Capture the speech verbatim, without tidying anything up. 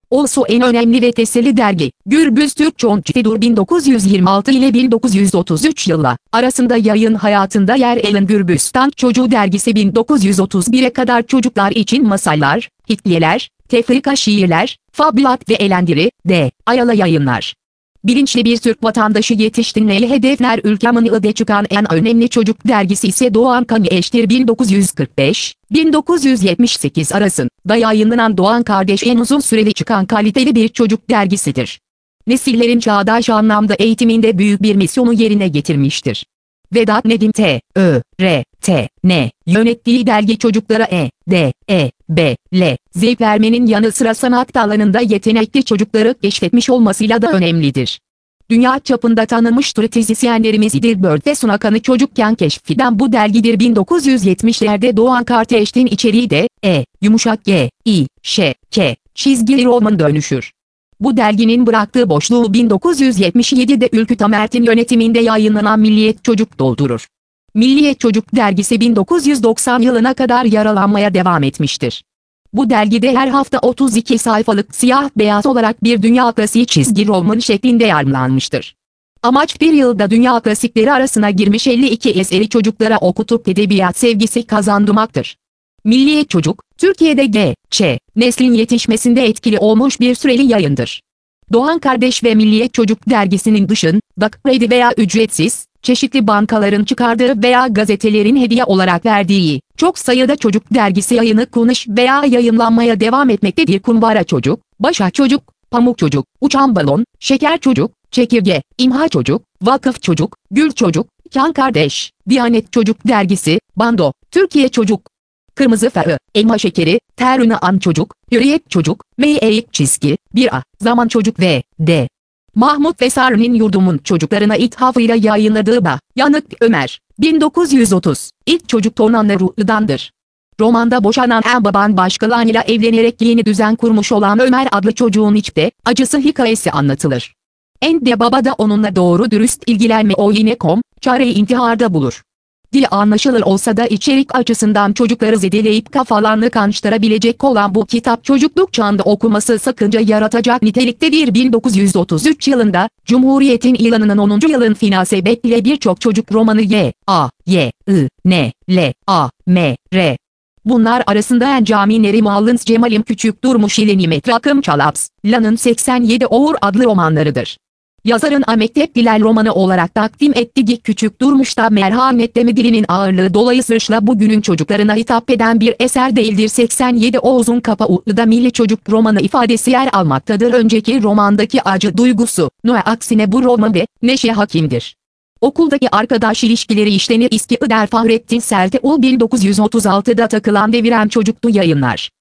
Olsu en önemli ve tesirli dergi. Gürbüz Türk Çoğunçtedur bin dokuz yüz yirmi altı ile bin dokuz yüz otuz üç yılla arasında yayın hayatında yer alan Gürbüzstan Çocuğu dergisi bin dokuz yüz otuz bire kadar çocuklar için masallar, hikayeler, tefrika şiirler, fablat ve eğlendiri, de, Ayala yayınlar. Bilinçli bir Türk vatandaşı yetiştirmeyi hedefler ülkemin ile çıkan en önemli çocuk dergisi ise Doğan Kardeş'tir. bin dokuz yüz kırk beş - bin dokuz yüz yetmiş sekiz arasında yayınlanan Doğan Kardeş en uzun süreli çıkan kaliteli bir çocuk dergisidir. Nesillerin çağdaş anlamda eğitiminde büyük bir misyonu yerine getirmiştir. Vedat Nedim T. Ö. R. T. N. yönettiği dergi çocuklara E. D. E. B. L. zevk vermenin yanı sıra sanat alanında yetenekli çocukları keşfetmiş olmasıyla da önemlidir. Dünya çapında tanınmış teorisyenlerimiz Dilbert ve Sunakan'ı çocukken keşfeden bu dergidir. bin dokuz yüz yetmişlerde Doğan Kardeş'in içeriği de E. Yumuşak G. İ. Ş. K. çizgili roman dönüşür. Bu derginin bıraktığı boşluğu bin dokuz yüz yetmiş yedide Ülkü Tamert'in yönetiminde yayınlanan Milliyet Çocuk doldurur. Milliyet Çocuk dergisi bin dokuz yüz doksan yılına kadar yaralanmaya devam etmiştir. Bu dergide her hafta otuz iki sayfalık siyah beyaz olarak bir dünya klasiği çizgi roman şeklinde yayımlanmıştır. Amaç bir yılda dünya klasikleri arasına girmiş elli iki eseri çocuklara okutup edebiyat sevgisi kazandırmaktır. Milliyet Çocuk, Türkiye'de G, Ç, neslin yetişmesinde etkili olmuş bir süreli yayındır. Doğan Kardeş ve Milliyet Çocuk dergisinin dışında kredi veya ücretsiz, çeşitli bankaların çıkardığı veya gazetelerin hediye olarak verdiği, çok sayıda çocuk dergisi yayını kullanış veya yayınlanmaya devam etmektedir. Kumbara Çocuk, Başak Çocuk, Pamuk Çocuk, Uçan Balon, Şeker Çocuk, Çekirge, İmha Çocuk, Vakıf Çocuk, Gül Çocuk, Kan Kardeş, Diyanet Çocuk dergisi, Bando, Türkiye Çocuk, Kırmızı Fı, Elma Şekeri, Teruna An Çocuk, Hürriyet Çocuk, Meyeyik Çizgi, bir A, Zaman Çocuk ve D. Mahmut ve Sarı'nın Yurdumun çocuklarına ithafıyla yayınladığı Ba, Yanık Ömer, bin dokuz yüz otuz, ilk çocuk tornanlı ruhludandır. Romanda boşanan en baban başkalarıyla evlenerek yeni düzen kurmuş olan Ömer adlı çocuğun içte acısı hikayesi anlatılır. En de baba da onunla doğru dürüst ilgilenme o yine kom, çareyi intiharda bulur. Dili anlaşılır olsa da içerik açısından çocukları zedeleyip kafalarını kançtırabilecek olan bu kitap çocukluk çağında okuması sakınca yaratacak niteliktedir. bin dokuz yüz otuz üç yılında, Cumhuriyet'in ilanının onuncu yılın münasebetiyle birçok çocuk romanı Y, A, Y, I, N, L, A, M, R. Bunlar arasında En Cami Neri Muallins Cemal'im Küçük Durmuş ile Nimet Rakım Çalaps, Lan'ın seksen yedi Oğur adlı romanlarıdır. Yazarın A Mektep Dilel romanı olarak takdim ettiği Küçük Durmuş'ta merhamet dilinin ağırlığı dolayısıyla bugünün çocuklarına hitap eden bir eser değildir. seksen yedi Oğuz'un Kapağı'da milli çocuk romanı ifadesi yer almaktadır. Önceki romandaki acı duygusu, Noe aksine bu roman ve neşe hakimdir. Okuldaki arkadaş ilişkileri işlenir. İskender Fahrettin Serteul bin dokuz yüz otuz altıda Takılan Deviren Çocuktu yayınlar.